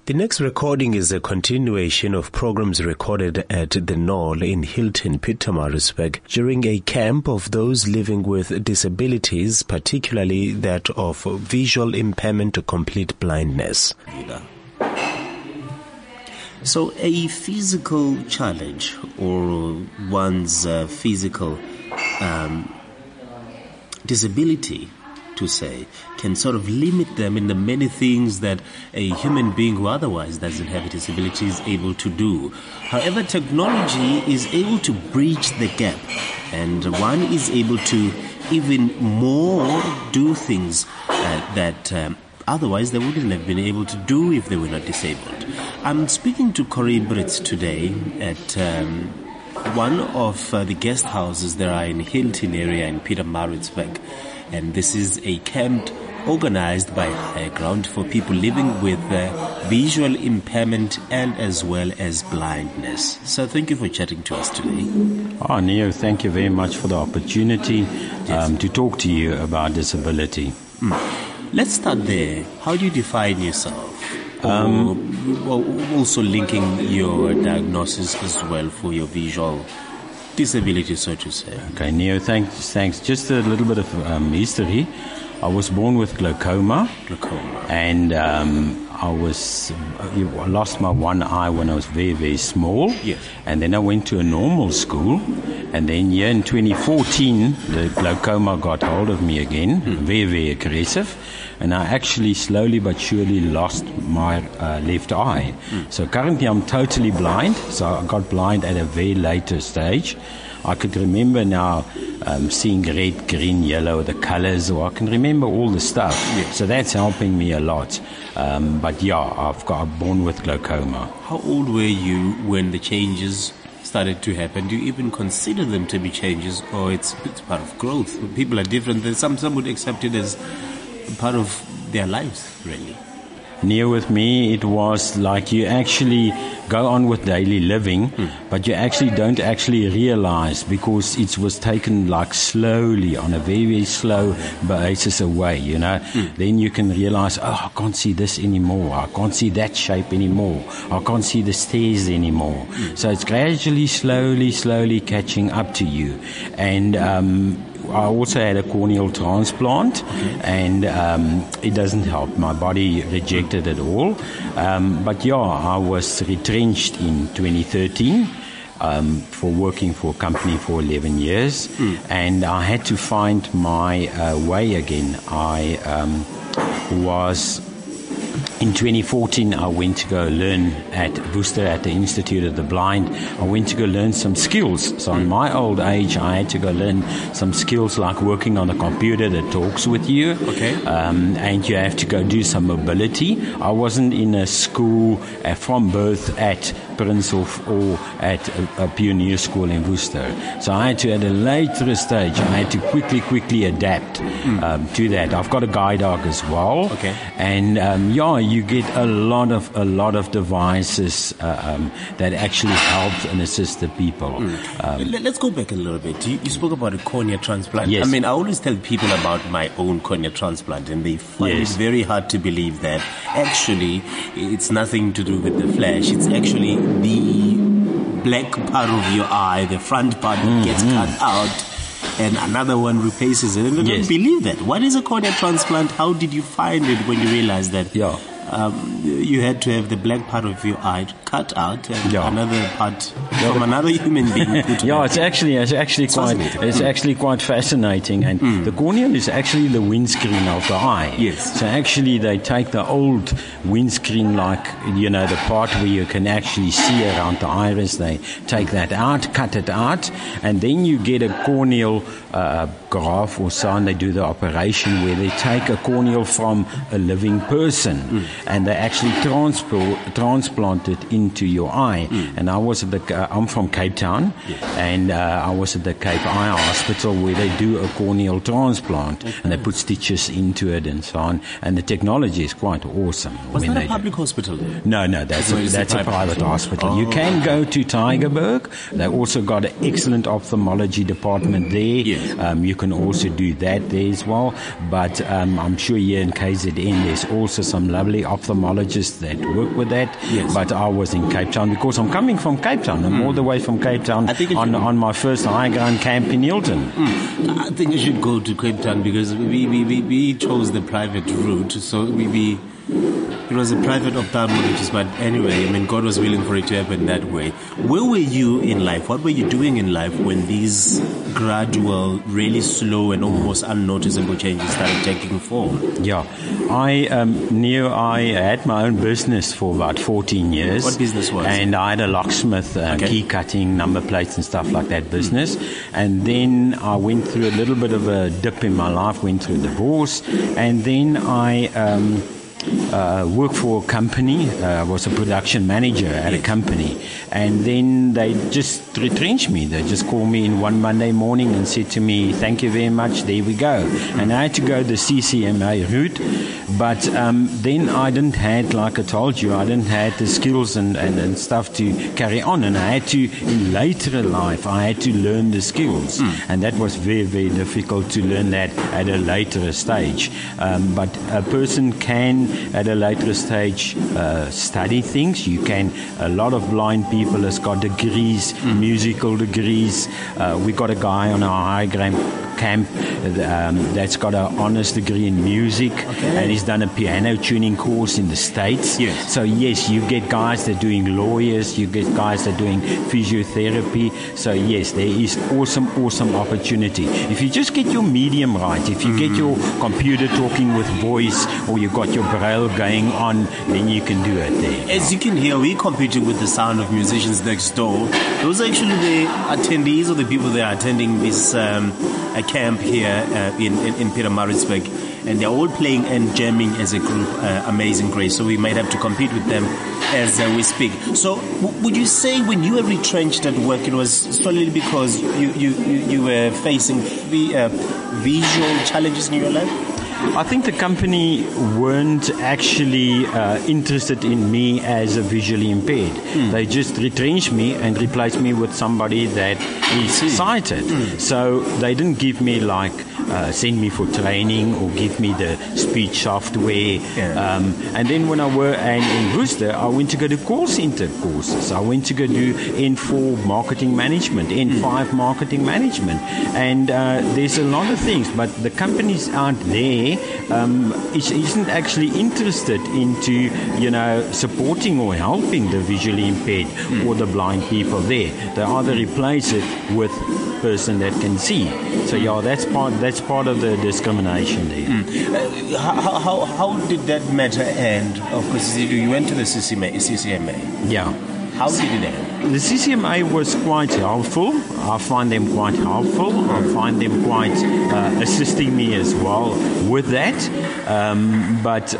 The next recording is a continuation of programs recorded at the Knoll in Hilton, Pietermaritzburg, during a camp of those living with disabilities, particularly that of visual impairment to complete blindness. So a physical challenge or one's physical disability, to say, can sort of limit them in the many things that a human being who otherwise doesn't have a disability is able to do. However, technology is able to bridge the gap, and one is able to even more do things that otherwise they wouldn't have been able to do if they were not disabled. I'm speaking to Corey Brits today at one of the guest houses there are in Hilton area in Pietermaritzburg. And this is a camp organized by Higher Ground for people living with visual impairment and as well as blindness. So thank you for chatting to us today. Neo, thank you very much for the opportunity to talk to you about disability. Let's start there. How do you define yourself? Also linking your diagnosis as well for your visual disability, so to say. Okay, Neo, thanks. Just a little bit of history. I was born with glaucoma. And I lost my one eye when I was very, very small. Yes. And then I went to a normal school. And then here in 2014, the glaucoma got hold of me again, very, very aggressive. And I actually slowly but surely lost my left eye. So currently I'm totally blind. So I got blind at a very later stage. I could remember now seeing red, green, yellow, the colors, or I can remember all the stuff. Yes. So that's helping me a lot. But yeah, I'm born with glaucoma. How old were you when the changes started to happen? Do you even consider them to be changes, or it's part of growth? People are different. Some would accept it as part of their lives, really. Near with me, it was like you actually go on with daily living, but you actually don't actually realize, because it was taken like slowly on a very, very slow basis away, you know. Then you can realize, I can't see this anymore. I can't see that shape anymore. I can't see the stairs anymore. So it's gradually, slowly catching up to you. And I also had a corneal transplant, and it doesn't help. My body rejected it all. But yeah, I was retrenched in 2013 for working for a company for 11 years, and I had to find my way again. In 2014, I went to go learn at Worcester at the Institute of the Blind. I went to go learn some skills. So in my old age, I had to go learn some skills like working on a computer that talks with you. Okay. And you have to go do some mobility. I wasn't in a school from birth at Prinshof or at a pioneer school in Worcester. So I had to, at a later stage, I had to quickly adapt to that. I've got a guide dog as well. Okay. And you get a lot of devices that actually help and assist the people. Let's go back a little bit. You spoke about a cornea transplant. Yes. I mean, I always tell people about my own cornea transplant, and they find it very hard to believe that actually it's nothing to do with the flesh. It's actually the black part of your eye, the front part gets cut out, and another one replaces it. And I don't believe that. What is a cornea transplant? How did you find it when you realized that you had to have the black part of your eye cut out and another part from another human being put it's actually quite fascinating. And the cornea is actually the windscreen of the eye. Yes. So actually they take the old windscreen, like, the part where you can actually see around the iris, they take that out, cut it out, and then you get a corneal graft or so, and they do the operation where they take a corneal from a living person and they actually transplant it into your eye. And I was at I'm from Cape Town, and I was at the Cape Eye Hospital where they do a corneal transplant, and they put stitches into it and so on. And the technology is quite awesome. Was that a public hospital? No, that's a private hospital. You can go to Tygerberg. They also got an excellent ophthalmology department there. You can also do that there as well. But I'm sure here in KZN there's also some lovely ophthalmologists that work with that. Yes. But I was in Cape Town because I'm coming from Cape Town. I'm all the way from Cape Town on my first high ground camp in Hilton. I think you should go to Cape Town because we chose the private route. So it was a private ophthalmologist, but anyway, I mean, God was willing for it to happen that way. Where were you in life? What were you doing in life when these gradual, really slow and almost unnoticeable changes started taking form? Yeah, I had my own business for about 14 years. What business was? And I had a locksmith, key cutting, number plates and stuff like that business. And then I went through a little bit of a dip in my life, went through a divorce, and then I worked for a company. I was a production manager at a company, and then they just retrenched me. They just called me in one Monday morning and said to me, "Thank you very much, there we go." And I had to go the CCMA route, but then I didn't have, like I told you, I didn't have the skills and stuff to carry on, and I had to, in later life, I had to learn the skills, and that was very, very difficult to learn that at a later stage. But a person can, at a later stage, study things. You can. A lot of blind people has got degrees, musical degrees. We got a guy on our high camp that's got an honors degree in music, and he's done a piano tuning course in the States. Yes. So yes, you get guys that are doing lawyers, you get guys that are doing physiotherapy. So yes, there is awesome opportunity. If you just get your medium right, if you get your computer talking with voice, or you got your braille going on, then you can do it there. As you can hear, we're competing with the sound of musicians next door. Those are actually the attendees or the people that are attending this camp here in Pietermaritzburg, and they're all playing and jamming as a group. Amazing Grace. So we might have to compete with them as we speak. So would you say when you were retrenched at work, it was solely because you were facing visual challenges in your life? I think the company weren't actually interested in me as a visually impaired. They just retrenched me and replaced me with somebody that is sighted. So they didn't give me send me for training or give me the speech software. And then when I were in Worcester, I went to go to call center courses. I went to go do N4 marketing management, N5 marketing management. And there's a lot of things, but the companies aren't there. Isn't actually interested into, supporting or helping the visually impaired or the blind people there. They either replace it with a person that can see. So yeah, that's part of the discrimination there. How did that matter end? Of course, you went to the CCMA. Yeah. How did it end? The CCMA was quite helpful. I find them quite helpful. I find them quite assisting me as well with that. But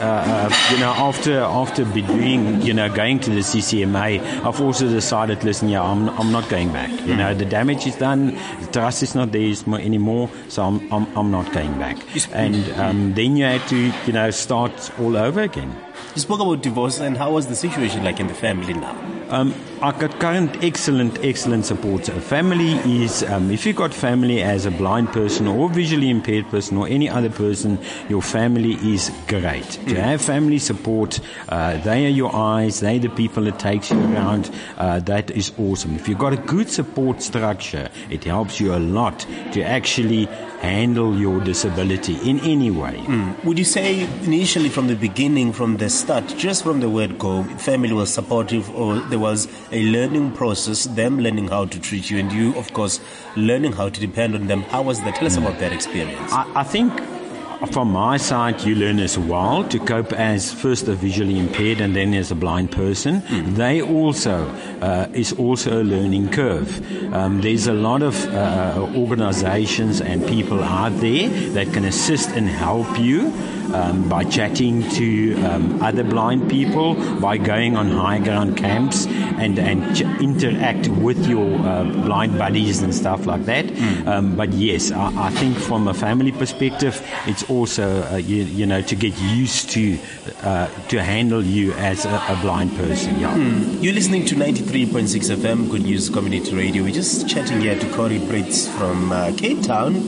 after going to the CCMA, I've also decided, listen, I'm not going back. The damage is done. The trust is not there anymore. So I'm not going back. And then you had to start all over again. You spoke about divorce, and how was the situation like in the family now? I got current excellent support. Family is, if you've got family as a blind person or visually impaired person or any other person, your family is great. To have family support, they are your eyes, they are the people that takes you around. That is awesome. If you've got a good support structure, it helps you a lot to actually handle your disability in any way. Would you say initially from the beginning, from the start, just from the word go, family was supportive, or there was a learning process, them learning how to treat you and you, of course, learning how to depend on them? How was that? Tell us about that experience. I think from my side, you learn as well to cope as first a visually impaired and then as a blind person. They also is also a learning curve. There's a lot of organizations and people out there that can assist and help you by chatting to other blind people, by going on high ground camps and interact with your blind buddies and stuff like that. But yes, I think from a family perspective, it's also to get used to handle you as a blind person. Yeah. You're listening to 93.6 FM, Good News Community Radio. We're just chatting here to Corey Brits from Cape Town.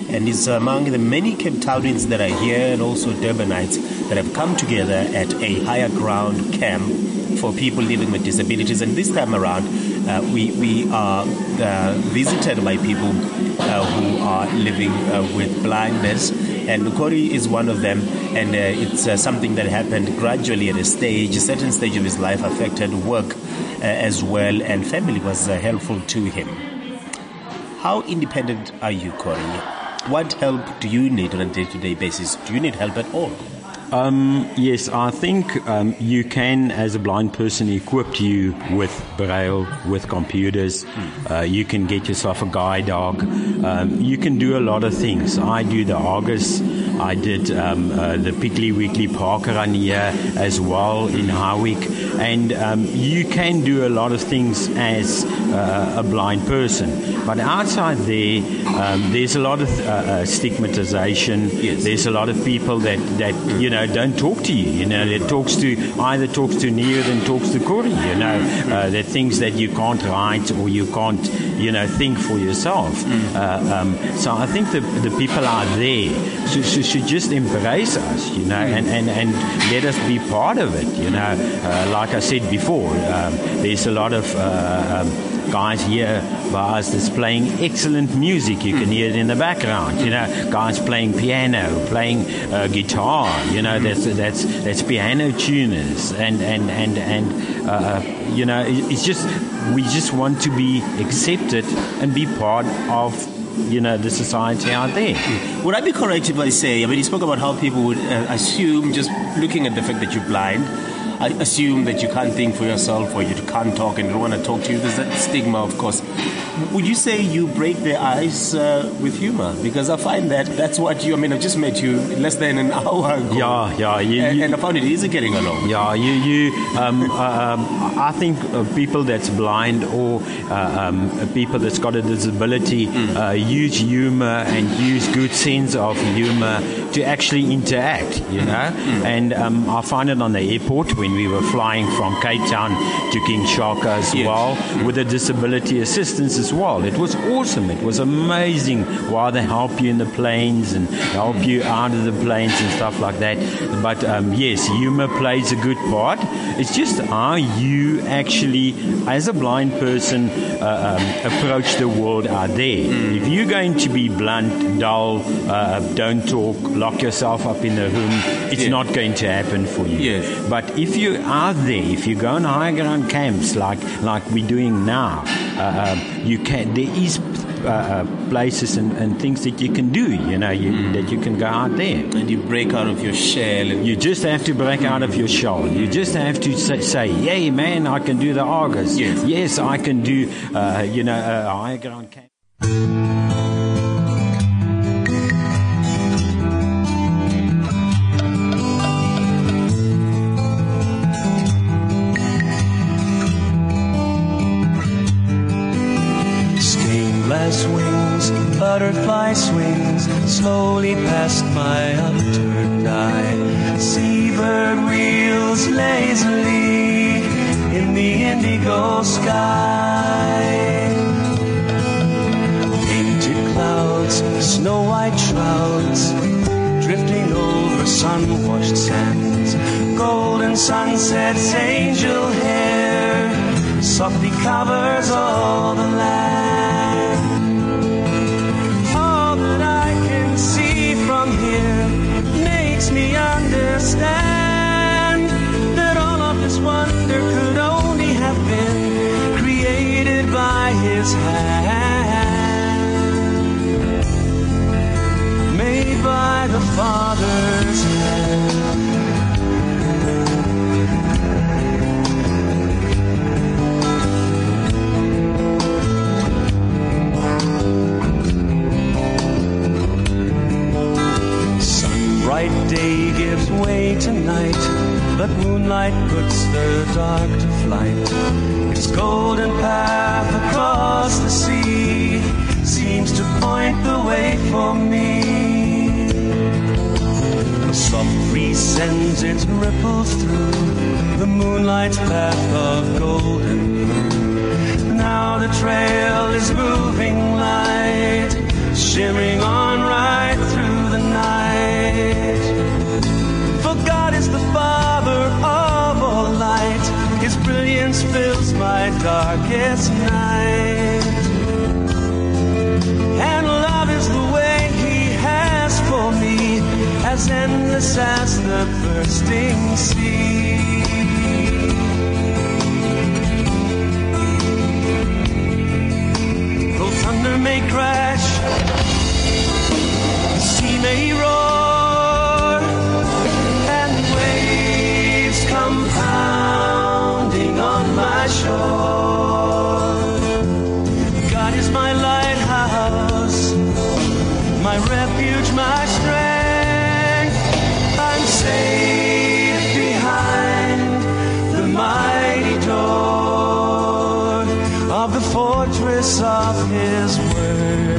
and is among the many Cape Townians that are here and also Durbanites that have come together at a higher ground camp for people living with disabilities. And this time around, we are visited by people who are living with blindness. And Corey is one of them, and it's something that happened gradually at a certain stage of his life affected work as well, and family was helpful to him. How independent are you, Corey? What help do you need on a day-to-day basis? Do you need help at all? Yes, I think you can, as a blind person, equip you with Braille, with computers. You can get yourself a guide dog. You can do a lot of things. I do the Argus. I did the Piggly Wiggly Park Run here as well in Harwick. And you can do a lot of things as a blind person. But outside there, there's a lot of stigmatization. Yes. There's a lot of people that don't talk to you. That either talks to Neo than talks to Corey. That things that you can't write or you can't, think for yourself. So I think the people out there should just embrace us, and let us be part of it. Like I said before, there's a lot of guys here by us that's playing excellent music. You can hear it in the background. Guys playing piano, playing guitar. That's piano tuners, and it's just we just want to be accepted and be part of the society out there. Would I be correct if I say, you spoke about how people would assume, just looking at the fact that you're blind, I assume that you can't think for yourself or you can't talk and don't want to talk to you. There's that stigma, of course. Would you say you break their ice with humor? Because I find that's what you... I've just met you less than an hour ago. Yeah. And I found it easy getting along. Yeah, I think people that's blind or people that's got a disability use humor and use good sense of humor to actually interact, And I find it on the airport when we were flying from Cape Town to King Shaka as well, with a disability assistance as well. It was awesome. It was amazing while they help you in the planes and help you out of the planes and stuff like that. But yes, humor plays a good part. It's just how you actually, as a blind person, approach the world out there. If you're going to be blunt, dull, don't talk, lock yourself up in a room, it's not going to happen for you. Yes. But if you're out there, if you go on high ground camps like we're doing now, there is places and things that you can do, that you can go out there. And you break out of your shell. You just have to break out of your shell. You just have to say, "Hey, man, I can do the Argus. Yes, I can do, a high ground camp." Wings, butterfly swings slowly past my upturned eye. Seabird wheels lazily in the indigo sky. Painted clouds, snow white shrouds, drifting over sun-washed sands. Golden sunsets, angel hair, softly covers all the land. From here makes me understand that all of this wonder could only have been created by His hand, made by the Father's hand. Bright day gives way to night, but moonlight puts the dark to flight. Its golden path across the sea seems to point the way for me. A soft breeze sends its ripples through the moonlight's path of golden blue. Now the trail is moving light, shimmering on right through the night. For God is the Father of all light. His brilliance fills my darkest night. And love is the way He has for me, as endless as the bursting sea. Though thunder may crash, the sea may roar, and waves come pounding on my shore, God is my lighthouse, my refuge, my strength. I'm safe behind the mighty door of the fortress of His word.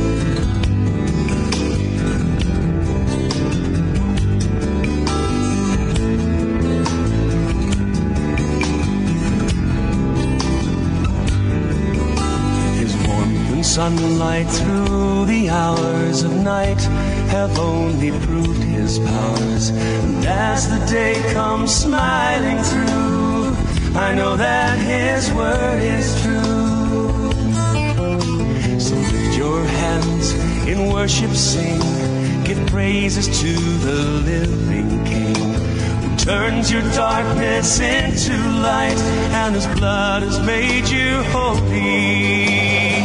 His warmth and sunlight through the hours of night have only proved His powers. And as the day comes smiling through, I know that His word is true. So lift your hands in worship, sing, give praises to the living King, who turns your darkness into light, and His blood has made you holy,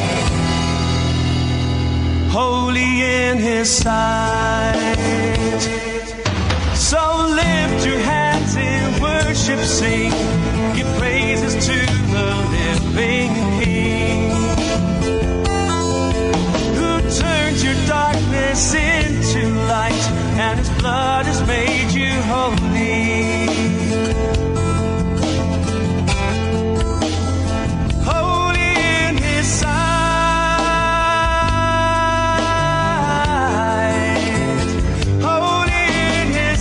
holy in His sight. So lift your hands in worship, sing, give praises to the living King, who turns your darkness into light, and His blood has made you holy, holy in His sight, holy in His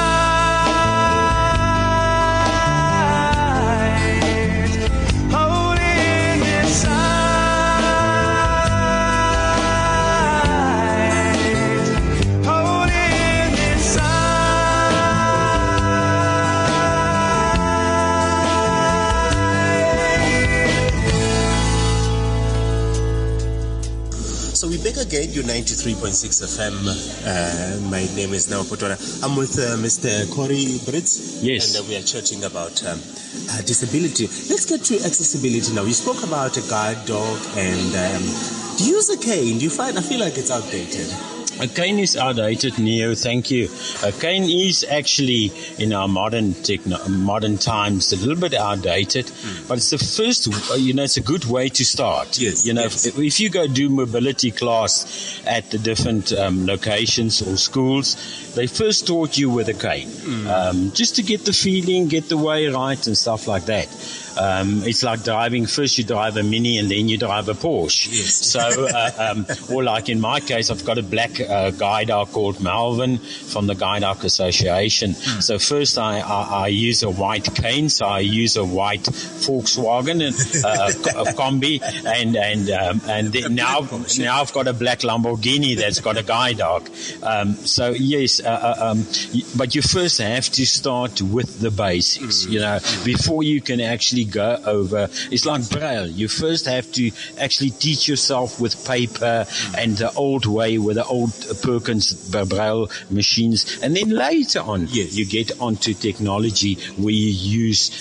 sight, holy in His sight, holy in His sight. So we back again, you 93.6 FM. My name is Nao Potora. I'm with Mr. Corey Brits. Yes. And we are chatting about disability. Let's get to accessibility now. You spoke about a guide dog and do you use a cane? Do you find, I feel like it's outdated. A cane is outdated, Neo, thank you. A cane is actually, in our modern times, a little bit outdated, but it's the first, it's a good way to start. Yes, yes. If you go do mobility class at the different locations or schools, they first taught you with a cane, just to get the feeling, get the way right and stuff like that. It's like driving. First you drive a Mini and then you drive a Porsche. Yes. So, or like in my case, I've got a black guide dog called Melvin from the Guide Dog Association. So first I use a white cane, so I use a white Volkswagen and a Kombi, and then now I've got a black Lamborghini that's got a guide dog. So yes, but you first have to start with the basics, before you can actually go over. It's like Braille. You first have to actually teach yourself with paper and the old way with the old Perkins Braille machines, and then later on you get onto technology where you use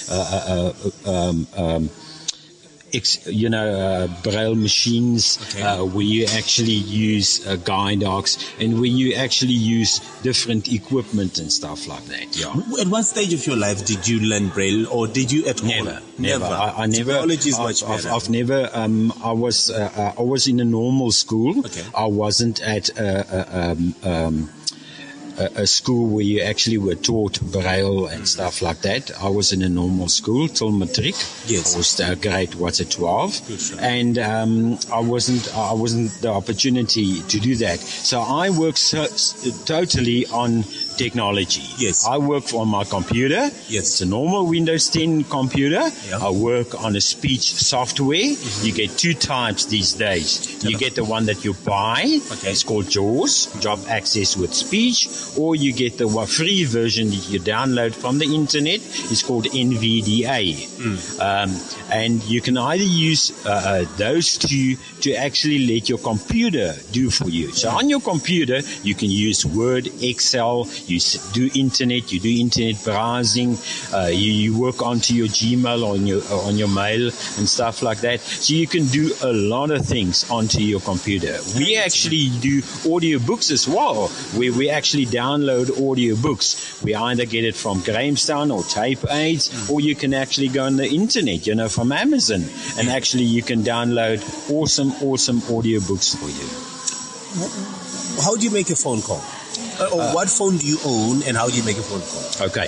Braille machines, where you actually use guide dogs and where you actually use different equipment and stuff like that. Yeah. At what stage of your life did you learn Braille, or did you at home? Never. I never. Technology is much better. I've never. I was in a normal school. Okay. I wasn't at a school where you actually were taught Braille and stuff like that. I was in a normal school till matric. Yes. I was grade 12, and I wasn't the opportunity to do that. So I worked totally on technology. Yes. I work on my computer. Yes. It's a normal Windows 10 computer. Yeah. I work on a speech software. You get two types these days. You get the one that you buy. Okay. It's called JAWS, Job Access with Speech. Or you get the free version that you download from the internet. It's called NVDA. And you can either use those two to actually let your computer do for you. So on your computer, you can use Word, Excel, you do internet browsing, you work onto your Gmail on your mail and stuff like that. So you can do a lot of things onto your computer. We actually do audiobooks as well, where we actually download audiobooks. We either get it from Grahamstown or Tape Aids, or you can actually go on the internet, from Amazon, and actually you can download awesome audiobooks for you. How do you make a phone call? Or what phone do you own, and how do you make a phone call? Okay,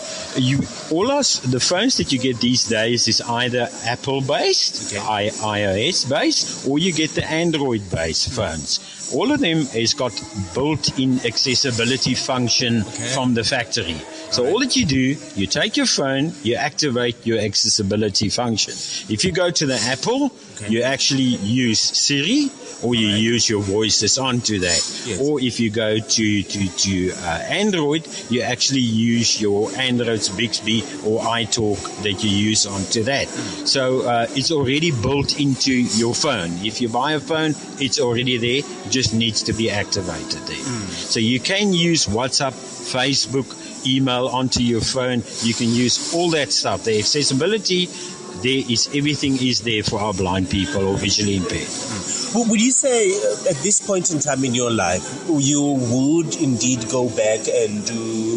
the phones that you get these days is either Apple-based, iOS-based, or you get the Android-based phones. All of them has got built-in accessibility function from the factory. So all that you do, you take your phone, you activate your accessibility function. If you go to the Apple, you actually use Siri, or you use your voices onto that. Yes. Or if you go to Android, you actually use your Android's Bixby or iTalk that you use onto that. So it's already built into your phone. If you buy a phone, it's already there, just needs to be activated there. So you can use WhatsApp, Facebook, email onto your phone. You can use all that stuff. The accessibility, everything is there for our blind people or visually impaired. Would you say at this point in time in your life, you would indeed go back and do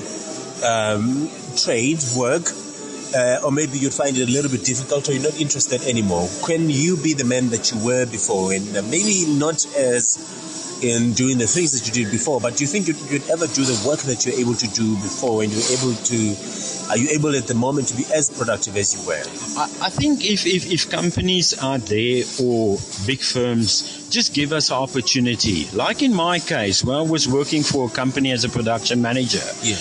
trade work, or maybe you'd find it a little bit difficult, or you're not interested anymore? Can you be the man that you were before, and maybe not as in doing the things that you did before, but do you think you'd ever do the work that you're able to do before, and are you able at the moment to be as productive as you were? I think if companies are there, or big firms, just give us opportunity. Like in my case, when I was working for a company as a production manager,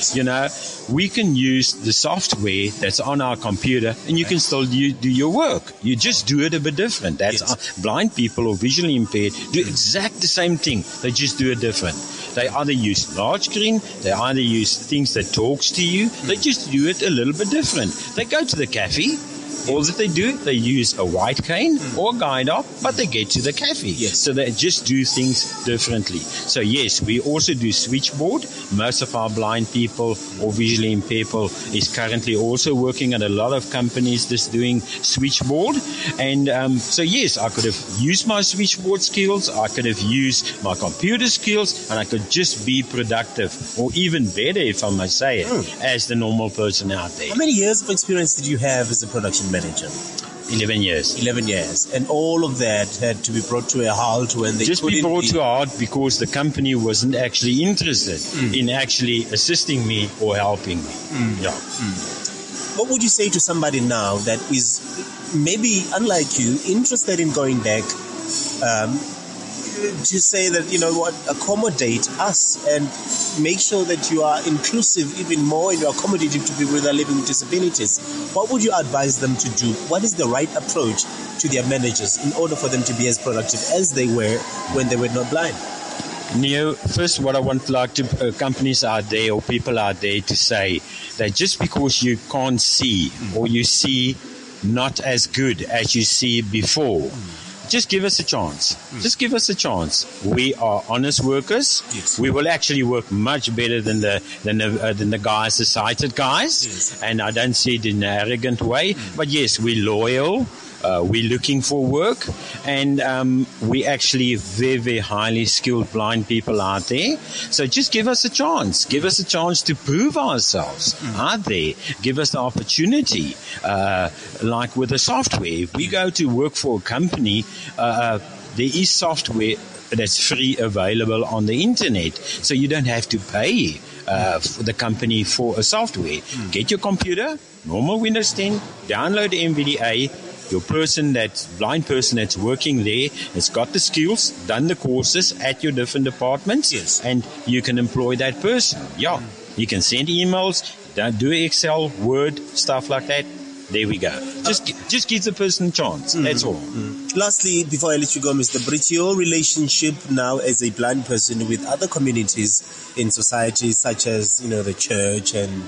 we can use the software that's on our computer, and you can still do your work. You just do it a bit different. Blind people or visually impaired do exact the same thing. They just do it different. They either use large screen, they either use things that talks to you, they just do it a little bit different. They go to the cafe. All that they do, they use a white cane or a guide dog, but they get to the cafe. Yes. So they just do things differently. So yes, we also do switchboard. Most of our blind people or visually impaired people is currently also working at a lot of companies just doing switchboard. And so yes, I could have used my switchboard skills, I could have used my computer skills, and I could just be productive, or even better, if I must say it, as the normal person out there. How many years of experience did you have as a production manager? 11 years. 11 years. And all of that had to be brought to a halt when they just be brought to a halt because the company wasn't actually interested in actually assisting me or helping me. What would you say to somebody now that is maybe, unlike you, interested in going back, to say that, accommodate us and make sure that you are inclusive even more and you're accommodative to people that are living with disabilities? What would you advise them to do? What is the right approach to their managers in order for them to be as productive as they were when they were not blind? Neo, first what I want companies out there or people out there to say that just because you can't see or you see not as good as you see before, just give us a chance. Just give us a chance. We are honest workers. Yes. We will actually work much better than the guys, the sighted guys. Yes. And I don't see it in an arrogant way. But yes, we're loyal. We're looking for work, and we actually very, very highly skilled blind people out there. So just give us a chance. Give us a chance to prove ourselves out there. Give us the opportunity, like with the software. If we go to work for a company, there is software that's free available on the internet, so you don't have to pay for the company for a software. Get your computer, normal Windows 10, download the NVDA. Your blind person that's working there has got the skills, done the courses at your different departments, and you can employ that person. You can send emails, don't do Excel, Word, stuff like that. There we go. Just give the person a chance. That's all. Lastly, before I let you go, Mr. Brits, your relationship now as a blind person with other communities in society, such as, the church and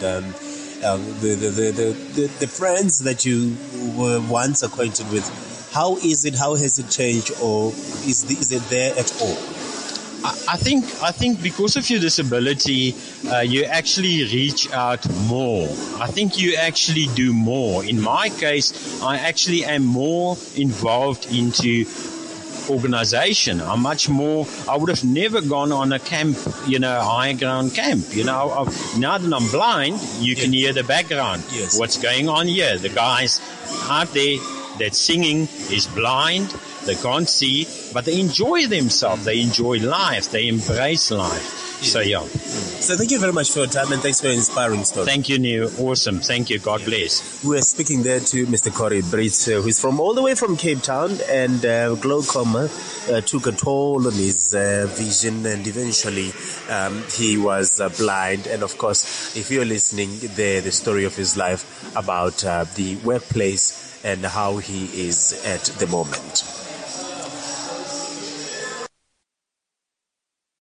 the friends that you were once acquainted with, how is it? How has it changed, or is it there at all? I think because of your disability, you actually reach out more. I think you actually do more. In my case, I actually am more involved into organization. I'm much more. I would have never gone on a camp, high ground camp. Now that I'm blind, you can hear the background. Yes. What's going on here? The guys out there that's singing is blind. They can't see, but they enjoy themselves. They enjoy life. They embrace life. So, yeah. So thank you very much for your time, and thanks for your inspiring story. Thank you, Neil. Awesome. Thank you. God bless. We're speaking there to Mr. Corey Brits, who's from all the way from Cape Town, and glaucoma took a toll on his vision, and eventually he was blind. And of course, if you're listening there, the story of his life about the workplace and how he is at the moment.